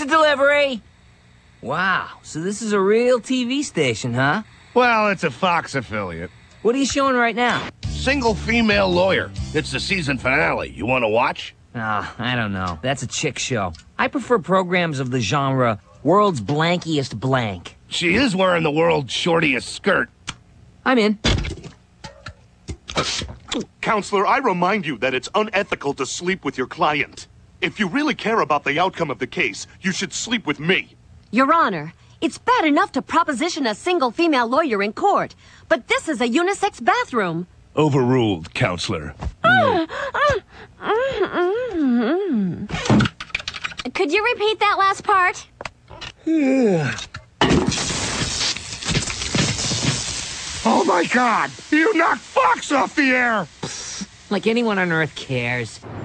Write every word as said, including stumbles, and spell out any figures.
delivery. Wow, so this is a real T V station, huh? Well, it's a Fox affiliate. What are you showing right now? Single female lawyer. It's the season finale. You want to watch? Ah, I don't know. That's a chick show. I prefer programs of the genre World's Blankiest Blank. She is wearing the world's shortiest skirt. I'm in. Counselor, I remind you that it's unethical to sleep with your client. If you really care about the outcome of the case, you should sleep with me. Your Honor, it's bad enough to proposition a single female lawyer in court, but this is a unisex bathroom. Overruled, Counselor. Could you repeat that last part? Oh my God! You knocked Fox off the air! Like anyone on Earth cares.